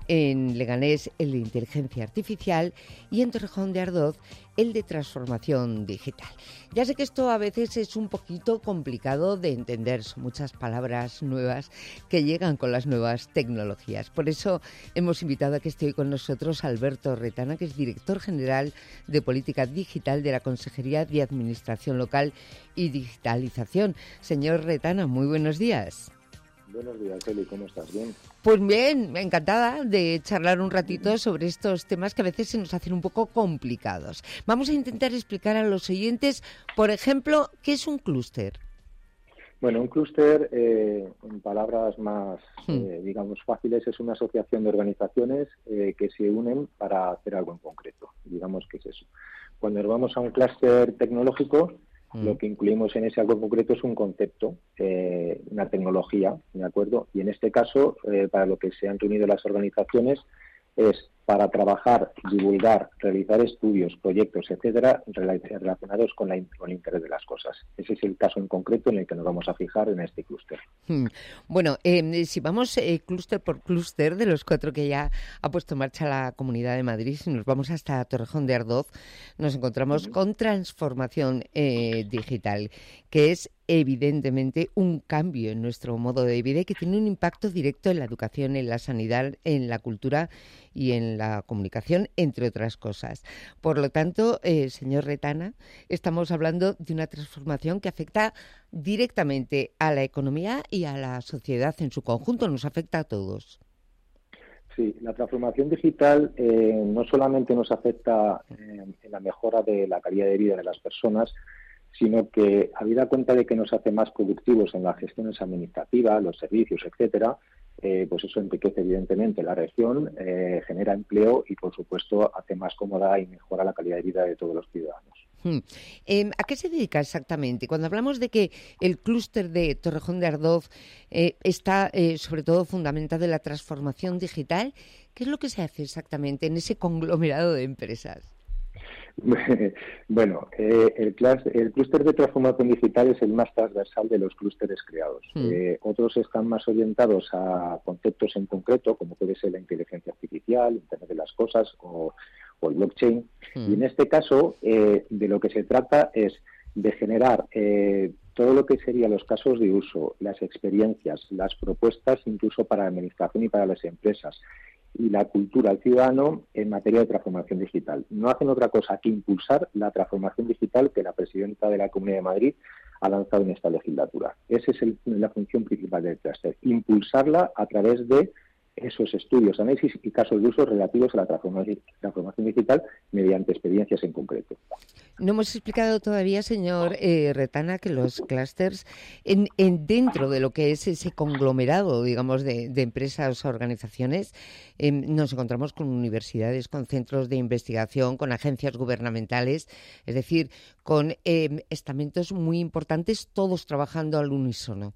en Leganés el de inteligencia artificial y en Torrejón de Ardoz el de transformación digital. Ya sé que esto a veces es un poquito complicado de entender, son muchas palabras nuevas que llegan con las nuevas tecnologías. Por eso hemos invitado a que esté hoy con nosotros Alberto Retana, que es director general de Política Digital de la Consejería de Administración Local y Digitalización. Señor Retana, muy buenos días. Buenos días, Eli, ¿cómo estás? ¿Bien? Pues bien, encantada de charlar un ratito sobre estos temas que a veces se nos hacen un poco complicados. Vamos a intentar explicar a los oyentes, por ejemplo, ¿qué es un clúster? Bueno, un clúster, eh, en palabras más, eh, digamos, fáciles, es una asociación de organizaciones eh, que se unen para hacer algo en concreto. Digamos que es eso. Cuando nos vamos a un clúster tecnológico, lo que incluimos en ese algo concreto es un concepto, eh, una tecnología, ¿de acuerdo? Y en este caso, eh, para lo que se han reunido las organizaciones, es para trabajar, divulgar, realizar estudios, proyectos, etcétera, relacionados con, la, con el interés de las cosas. Ese es el caso en concreto en el que nos vamos a fijar en este clúster. Hmm. Bueno, eh, si vamos eh, clúster por clúster de los cuatro que ya ha puesto en marcha la Comunidad de Madrid, si nos vamos hasta Torrejón de Ardoz, nos encontramos uh-huh. con transformación eh, digital, que es evidentemente un cambio en nuestro modo de vida y que tiene un impacto directo en la educación, en la sanidad, en la cultura y en la comunicación, entre otras cosas. Por lo tanto, eh, señor Retana, estamos hablando de una transformación que afecta directamente a la economía y a la sociedad en su conjunto, nos afecta a todos. Sí, la transformación digital eh, no solamente nos afecta eh, en la mejora de la calidad de vida de las personas, sino que, habida cuenta de que nos hace más productivos en las gestiones administrativas, los servicios, etcétera, eh, pues eso enriquece evidentemente la región, eh, genera empleo y, por supuesto, hace más cómoda y mejora la calidad de vida de todos los ciudadanos. Hmm. Eh, ¿A qué se dedica exactamente? Cuando hablamos de que el clúster de Torrejón de Ardoz eh, está, eh, sobre todo, fundamentado en la transformación digital, ¿qué es lo que se hace exactamente en ese conglomerado de empresas? Bueno, eh, el, clas, el clúster de transformación digital es el más transversal de los clústeres creados. Mm. Eh, otros están más orientados a conceptos en concreto, como puede ser la inteligencia artificial, Internet de las cosas o, o el blockchain. Mm. Y en este caso, eh, de lo que se trata es de generar eh, todo lo que serían los casos de uso, las experiencias, las propuestas incluso para la administración y para las empresas, y la cultura al ciudadano en materia de transformación digital. No hacen otra cosa que impulsar la transformación digital que la presidenta de la Comunidad de Madrid ha lanzado en esta legislatura. Esa es el, la función principal del clúster, impulsarla a través de esos estudios, análisis y casos de uso relativos a la transformación, transformación digital mediante experiencias en concreto. No hemos explicado todavía, señor eh, Retana, que los clústers, en, en dentro de lo que es ese conglomerado, digamos, de, de empresas o organizaciones, eh, nos encontramos con universidades, con centros de investigación, con agencias gubernamentales, es decir, con eh, estamentos muy importantes, todos trabajando al unísono.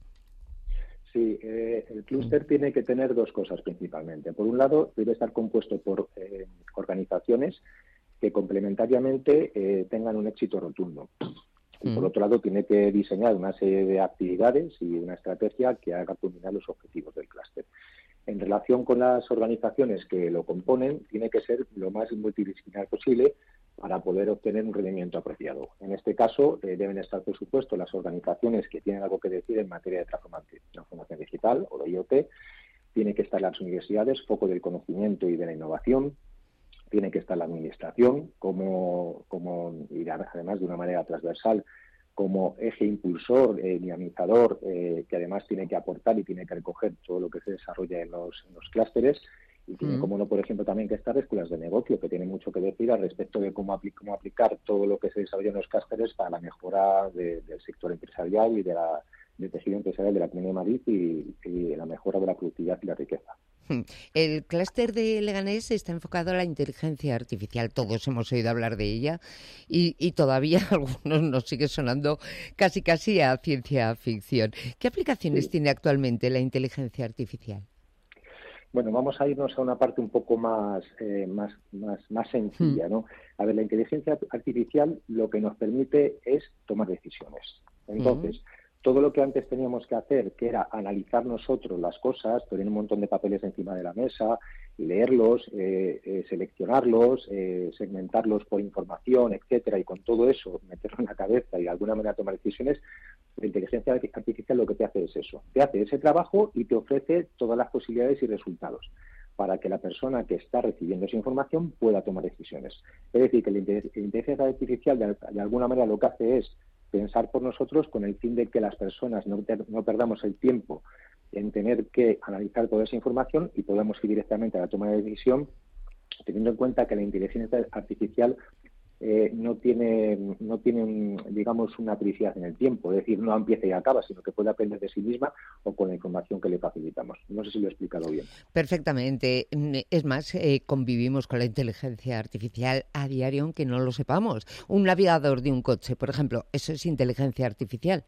Sí, eh, el clúster mm. tiene que tener dos cosas principalmente. Por un lado, debe estar compuesto por eh, organizaciones que complementariamente eh, tengan un éxito rotundo. Y por otro lado, tiene que diseñar una serie de actividades y una estrategia que haga culminar los objetivos del clúster. En relación con las organizaciones que lo componen, tiene que ser lo más multidisciplinar posible para poder obtener un rendimiento apropiado. En este caso, eh, deben estar, por supuesto, las organizaciones que tienen algo que decir en materia de transformación, transformación digital o de I O T. Tiene que estar las universidades, foco del conocimiento y de la innovación. Tiene que estar la administración, como, como y además de una manera transversal, como eje impulsor, eh, dinamizador, eh, que además tiene que aportar y tiene que recoger todo lo que se desarrolla en los, en los clústeres. Y tiene, mm. como no, por ejemplo, también que estar escuelas de negocio, que tienen mucho que decir al respecto de cómo, apl- cómo aplicar todo lo que se desarrolla en los clústeres para la mejora de, del sector empresarial y de la, del tejido empresarial de la Comunidad de Madrid y, y la mejora de la productividad y la riqueza. El clúster de Leganés está enfocado a la inteligencia artificial. Todos hemos oído hablar de ella y, y todavía a algunos nos sigue sonando casi casi a ciencia ficción. ¿Qué aplicaciones sí. tiene actualmente la inteligencia artificial? Bueno, vamos a irnos a una parte un poco más, eh, más, más, más sencilla, ¿no? A ver, la inteligencia artificial lo que nos permite es tomar decisiones. Entonces, mm. todo lo que antes teníamos que hacer, que era analizar nosotros las cosas, tener un montón de papeles encima de la mesa, leerlos, eh, eh, seleccionarlos, eh, segmentarlos por información, etcétera, y con todo eso meterlo en la cabeza y de alguna manera tomar decisiones, la inteligencia artificial lo que te hace es eso. Te hace ese trabajo y te ofrece todas las posibilidades y resultados para que la persona que está recibiendo esa información pueda tomar decisiones. Es decir, que la inteligencia artificial de, de alguna manera lo que hace es pensar por nosotros con el fin de que las personas no, ter, no perdamos el tiempo en tener que analizar toda esa información y podamos ir directamente a la toma de decisión, teniendo en cuenta que la inteligencia artificial eh, no tiene, no tiene un, digamos, una periodicidad en el tiempo, es decir, no empieza y acaba, sino que puede aprender de sí misma o con la información que le facilitamos. No sé si lo he explicado bien. Perfectamente. Es más, eh, convivimos con la inteligencia artificial a diario, aunque no lo sepamos. Un navegador de un coche, por ejemplo, ¿eso es inteligencia artificial?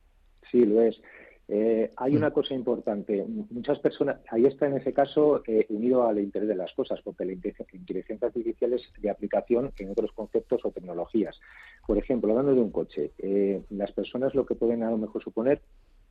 Sí, lo es. Eh, hay una cosa importante. Muchas personas, ahí está en ese caso eh, unido al interés de las cosas, porque la inteligencia artificial es de aplicación en otros conceptos o tecnologías. Por ejemplo, hablando de un coche, eh, las personas lo que pueden a lo mejor suponer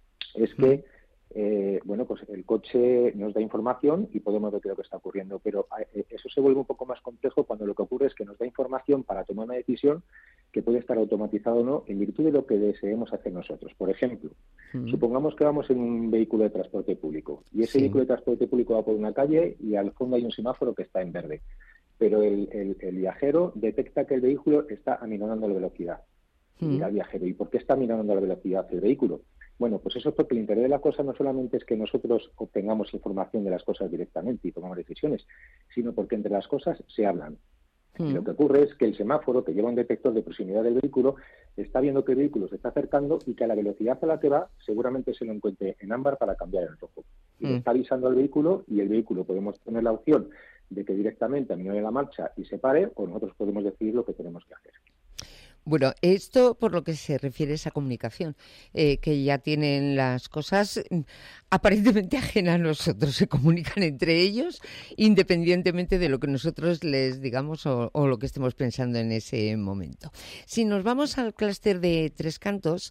es que eh, bueno, pues el coche nos da información y podemos ver qué es lo que está ocurriendo, pero eh, eso se vuelve un poco más complejo cuando lo que ocurre es que nos da información para tomar una decisión que puede estar automatizado o no en virtud de lo que deseemos hacer nosotros. Por ejemplo, uh-huh. supongamos que vamos en un vehículo de transporte público y ese sí. vehículo de transporte público va por una calle y al fondo hay un semáforo que está en verde, pero el, el, el viajero detecta que el vehículo está aminorando la velocidad. Uh-huh. Y dirá al viajero, ¿y por qué está aminorando la velocidad del vehículo? Bueno, pues eso es porque el interés de la cosa no solamente es que nosotros obtengamos información de las cosas directamente y tomamos decisiones, sino porque entre las cosas se hablan. Y lo que ocurre es que el semáforo, que lleva un detector de proximidad del vehículo, está viendo que el vehículo se está acercando y que a la velocidad a la que va seguramente se lo encuentre en ámbar para cambiar el rojo. Y mm. le está avisando al vehículo y el vehículo podemos tener la opción de que directamente aminore la marcha y se pare, o nosotros podemos decidir lo que tenemos que hacer. Bueno, esto por lo que se refiere a esa comunicación, eh, que ya tienen las cosas aparentemente ajenas a nosotros, se comunican entre ellos independientemente de lo que nosotros les digamos o, o lo que estemos pensando en ese momento. Si nos vamos al clúster de Tres Cantos,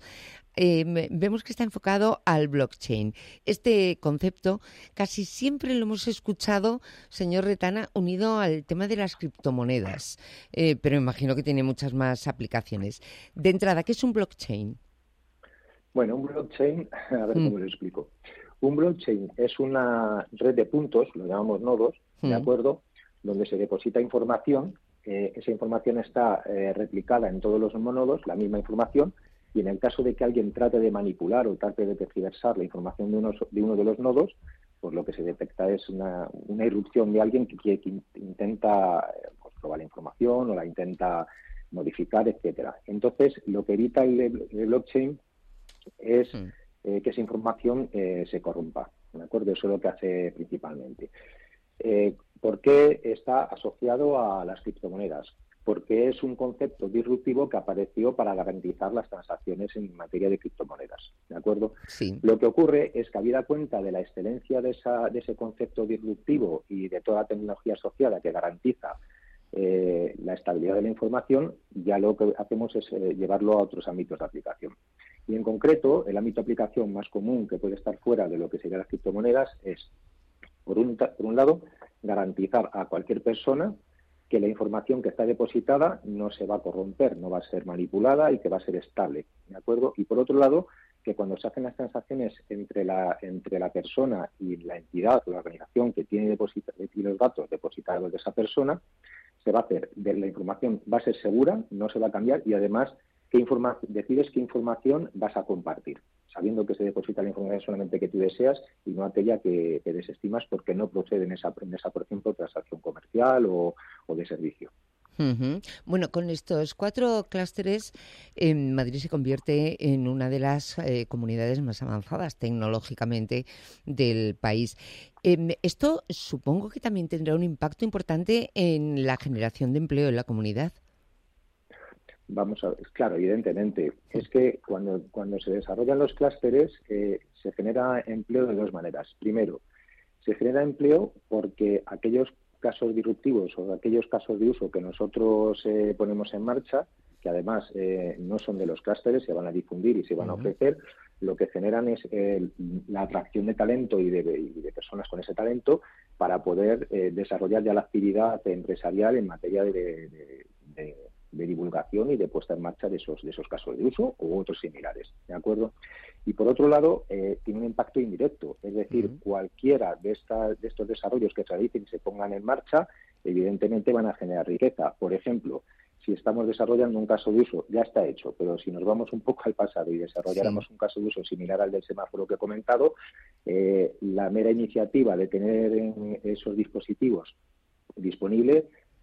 eh, vemos que está enfocado al blockchain. Este concepto casi siempre lo hemos escuchado, señor Retana, unido al tema de las criptomonedas, eh, pero imagino que tiene muchas más aplicaciones. De entrada, ¿qué es un blockchain? Bueno, un blockchain, a ver cómo mm. lo explico. Un blockchain es una red de puntos, lo llamamos nodos, ¿de mm. acuerdo?, donde se deposita información. Eh, esa información está eh, replicada en todos los nodos, la misma información, y en el caso de que alguien trate de manipular o trate de tergiversar la información de uno de, uno de los nodos, pues lo que se detecta es una, una irrupción de alguien que, que, que intenta pues, robar la información o la intenta modificar, etcétera. Entonces, lo que evita el, el blockchain es mm. eh, que esa información eh, se corrompa, ¿de acuerdo? Eso es lo que hace principalmente. Eh, ¿Por qué está asociado a las criptomonedas? Porque es un concepto disruptivo que apareció para garantizar las transacciones en materia de criptomonedas, ¿de acuerdo? Sí. Lo que ocurre es que, habida cuenta de la excelencia de, esa, de ese concepto disruptivo y de toda la tecnología asociada que garantiza eh, la estabilidad de la información, ya lo que hacemos es eh, llevarlo a otros ámbitos de aplicación. Y en concreto, el ámbito de aplicación más común que puede estar fuera de lo que serían las criptomonedas es, por un, por un lado, garantizar a cualquier persona que la información que está depositada no se va a corromper, no va a ser manipulada y que va a ser estable, ¿de acuerdo? Y por otro lado, que cuando se hacen las transacciones entre la entre la persona y la entidad o la organización que tiene depositados los datos depositados de esa persona, se va a hacer, de la información va a ser segura, no se va a cambiar y además qué informa decides qué información vas a compartir, sabiendo que se deposita la información solamente que tú deseas y no aquella que, que desestimas porque no procede en esa, en esa, por ejemplo, transacción comercial o, o de servicio. Uh-huh. Bueno, con estos cuatro clústeres, eh, Madrid se convierte en una de las eh, comunidades más avanzadas tecnológicamente del país. Eh, esto supongo que también tendrá un impacto importante en la generación de empleo en la comunidad. Vamos a ver, claro, evidentemente. Es que cuando, cuando se desarrollan los clústeres eh, se genera empleo de dos maneras. Primero, se genera empleo porque aquellos casos disruptivos o aquellos casos de uso que nosotros eh, ponemos en marcha, que además eh, no son de los clústeres, se van a difundir y se van uh-huh. a ofrecer, lo que generan es eh, la atracción de talento y de, y de personas con ese talento para poder eh, desarrollar ya la actividad empresarial en materia de, de, de de divulgación y de puesta en marcha de esos de esos casos de uso u otros similares, ¿de acuerdo? Y por otro lado, eh, tiene un impacto indirecto, es decir, uh-huh. cualquiera de, esta, de estos desarrollos que se realicen y se pongan en marcha, evidentemente van a generar riqueza. Por ejemplo, si estamos desarrollando un caso de uso, ya está hecho, pero si nos vamos un poco al pasado y desarrolláramos sí. un caso de uso similar al del semáforo que he comentado, eh, la mera iniciativa de tener en esos dispositivos disponibles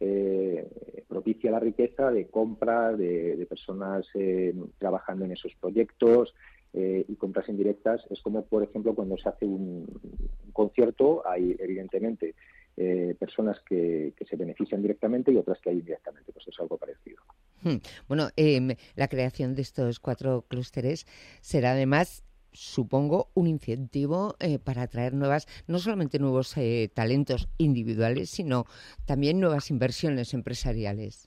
Eh, propicia la riqueza de compra de, de personas eh, trabajando en esos proyectos eh, y compras indirectas. Es como, por ejemplo, cuando se hace un, un concierto, hay evidentemente eh, personas que, que se benefician directamente y otras que hay indirectamente. Pues es algo parecido. Hmm. Bueno, eh, la creación de estos cuatro clústeres será además, supongo, un incentivo eh, para atraer nuevas, no solamente nuevos eh, talentos individuales, sino también nuevas inversiones empresariales.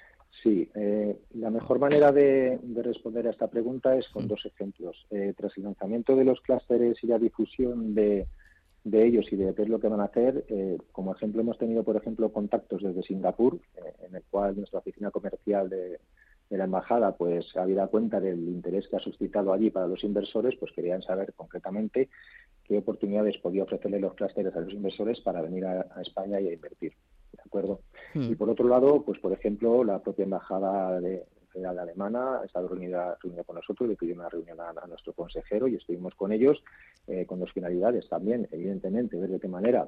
Sí, eh, la mejor manera de, de responder a esta pregunta es con dos ejemplos. Eh, tras el lanzamiento de los clústeres y la difusión de, de ellos y de qué es lo que van a hacer, eh, como ejemplo hemos tenido, por ejemplo, contactos desde Singapur, eh, en el cual nuestra oficina comercial de de la embajada, pues habida cuenta del interés que ha suscitado allí para los inversores, pues querían saber concretamente qué oportunidades podía ofrecerle los clústeres a los inversores para venir a, a España y a invertir, ¿de acuerdo? Mm. Y por otro lado, pues por ejemplo, la propia embajada de, federal alemana ha estado reunida, reunida con nosotros, le pidió una reunión a, a nuestro consejero y estuvimos con ellos eh, con dos finalidades también, evidentemente, ver de qué manera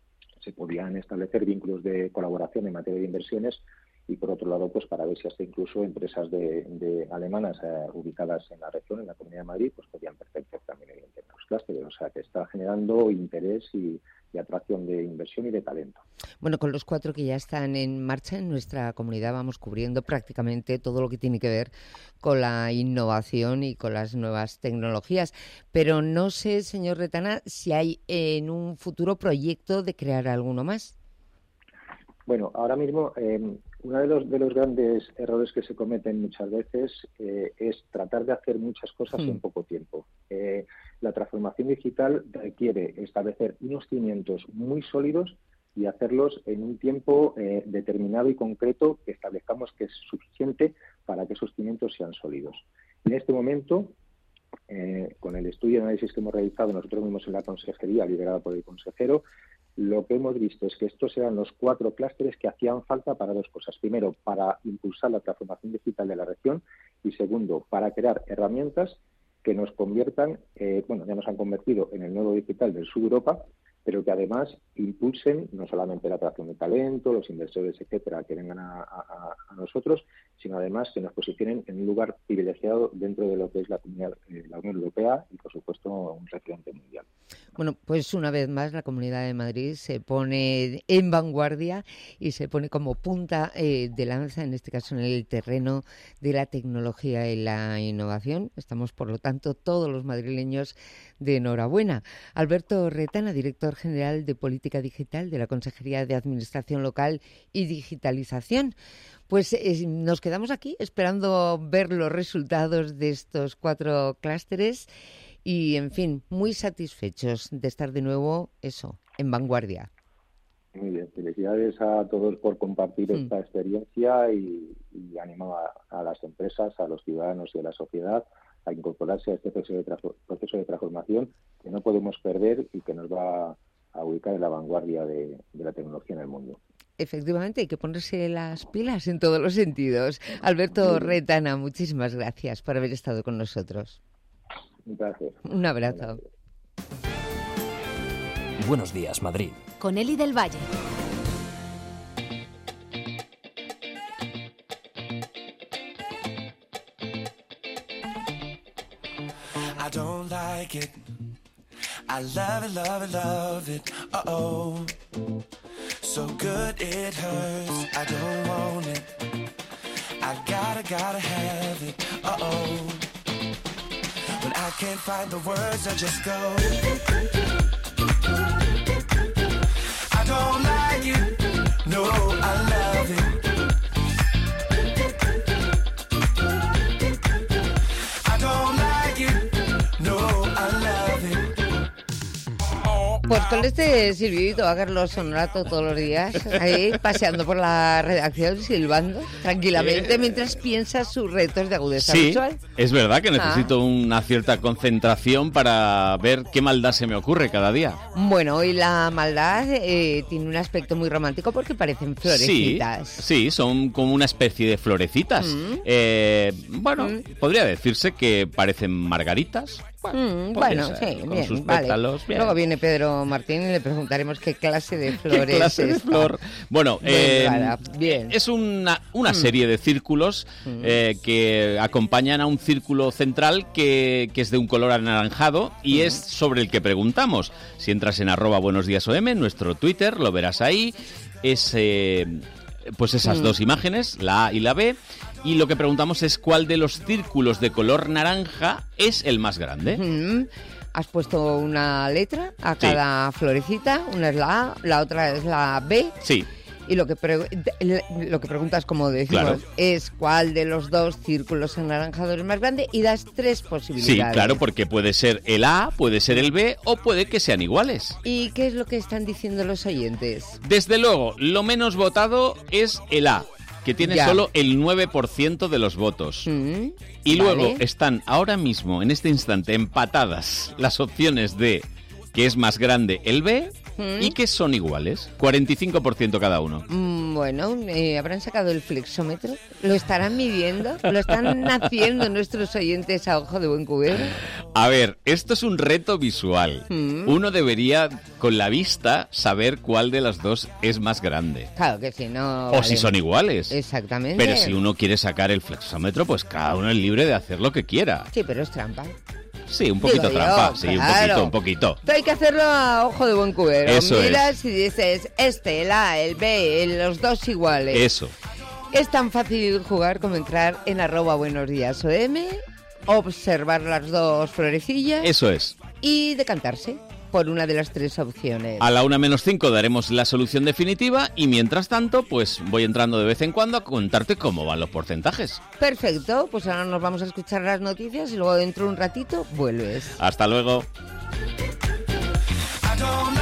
se podían establecer vínculos de colaboración en materia de inversiones y por otro lado, pues para ver si hasta incluso empresas de, de alemanas eh, ubicadas en la región, en la Comunidad de Madrid, pues podían pertenecer también evidentemente a los clústeres. O sea, que está generando interés y, y atracción de inversión y de talento. Bueno, con los cuatro que ya están en marcha en nuestra comunidad vamos cubriendo prácticamente todo lo que tiene que ver con la innovación y con las nuevas tecnologías. Pero no sé, señor Retana, si hay en un futuro proyecto de crear alguno más. Bueno, ahora mismo eh, uno de los, de los grandes errores que se cometen muchas veces eh, es tratar de hacer muchas cosas sí. en poco tiempo. Eh, la transformación digital requiere establecer unos cimientos muy sólidos y hacerlos en un tiempo eh, determinado y concreto que establezcamos que es suficiente para que esos cimientos sean sólidos. En este momento, eh, con el estudio de análisis que hemos realizado nosotros mismos en la consejería, liderada por el consejero, lo que hemos visto es que estos eran los cuatro clústeres que hacían falta para dos cosas. Primero, para impulsar la transformación digital de la región y segundo, para crear herramientas que nos conviertan, eh, bueno, ya nos han convertido en el nuevo digital del sur de Europa, pero que además impulsen no solamente la atracción de talento, los inversores, etcétera, que vengan a, a, a nosotros, sino además que nos posicionen en un lugar privilegiado dentro de lo que es la comunidad, eh, la Unión Europea y, por supuesto, un referente mundial. Bueno, pues una vez más la Comunidad de Madrid se pone en vanguardia y se pone como punta eh, de lanza, en este caso en el terreno de la tecnología y la innovación. Estamos, por lo tanto, todos los madrileños de enhorabuena. Alberto Retana, director general de Política Digital de la Consejería de Administración Local y Digitalización. Pues eh, nos quedamos aquí esperando ver los resultados de estos cuatro clústeres y, en fin, muy satisfechos de estar de nuevo, eso, en vanguardia. Muy bien, felicidades a todos por compartir mm. esta experiencia y, y animo a, a las empresas, a los ciudadanos y a la sociedad a incorporarse a este proceso de, tra- proceso de transformación que no podemos perder y que nos va a ubicar en la vanguardia de, de la tecnología en el mundo. Efectivamente, hay que ponerse las pilas en todos los sentidos. Alberto Retana, muchísimas gracias por haber estado con nosotros. Un placer. Un abrazo. Buenos días, Madrid. Con Eli del Valle. I don't like it. I love it, love it, love it. Uh-oh. So good it hurts. I don't want it. I gotta, gotta have it. Uh-oh. When I can't find the words, I just go. I don't like it. No, I love it. Pues con este silbidito va Carlos Honorato todos los días, ahí paseando por la redacción, silbando tranquilamente, mientras piensa sus retos de agudeza sí, visual. Es verdad que necesito ah. una cierta concentración para ver qué maldad se me ocurre cada día. Bueno, hoy la maldad eh, tiene un aspecto muy romántico porque parecen florecitas. Sí, sí, son como una especie de florecitas. Mm. Eh, bueno, mm. podría decirse que parecen margaritas. Bueno, mm, bueno ser, sí, con bien, sus vale. pétalos, bien. Luego viene Pedro Martín y le preguntaremos qué clase de flores ¿Qué clase de es flor? Bueno, eh, bien. es una, una mm. serie de círculos mm. eh, que acompañan a un círculo central que, que es de un color anaranjado y mm. es sobre el que preguntamos. Si entras en arroba buenos días O M, nuestro Twitter, lo verás ahí. Es eh, pues esas mm. dos imágenes, la A y la B. Y lo que preguntamos es cuál de los círculos de color naranja es el más grande. Mm-hmm. Has puesto una letra a cada sí. florecita, una es la A, la otra es la B. Sí. Y lo que, pre- lo que preguntas, como decimos, claro. es cuál de los dos círculos anaranjados es más grande y das tres posibilidades. Sí, claro, porque puede ser el A, puede ser el B o puede que sean iguales. ¿Y qué es lo que están diciendo los oyentes? Desde luego, lo menos votado es el A, que tiene ya. solo el nueve por ciento de los votos. Mm, y luego vale. están ahora mismo, en este instante, empatadas las opciones de que es más grande el B mm. y que son iguales, cuarenta y cinco por ciento cada uno. Mm, bueno, eh, ¿habrán sacado el flexómetro? ¿Lo estarán midiendo? ¿Lo están haciendo nuestros oyentes a ojo de buen cubero? A ver, esto es un reto visual. Mm. Uno debería, con la vista, saber cuál de las dos es más grande. Claro que sí, no... O vale. si son iguales. Exactamente. Pero si uno quiere sacar el flexómetro, pues cada uno es libre de hacer lo que quiera. Sí, pero es trampa. Sí, un poquito Digo trampa, yo, sí, claro. un poquito, un poquito. Pero hay que hacerlo a ojo de buen cubero. Eso Miras es. y dices, este, el A, el B, el, los dos iguales. Eso. Es tan fácil jugar como entrar en arroba buenos días O M, observar las dos florecillas. Eso es. Y decantarse por una de las tres opciones. A la una menos cinco daremos la solución definitiva y mientras tanto, pues voy entrando de vez en cuando a contarte cómo van los porcentajes. Perfecto, pues ahora nos vamos a escuchar las noticias y luego dentro de un ratito vuelves. Hasta luego. I don't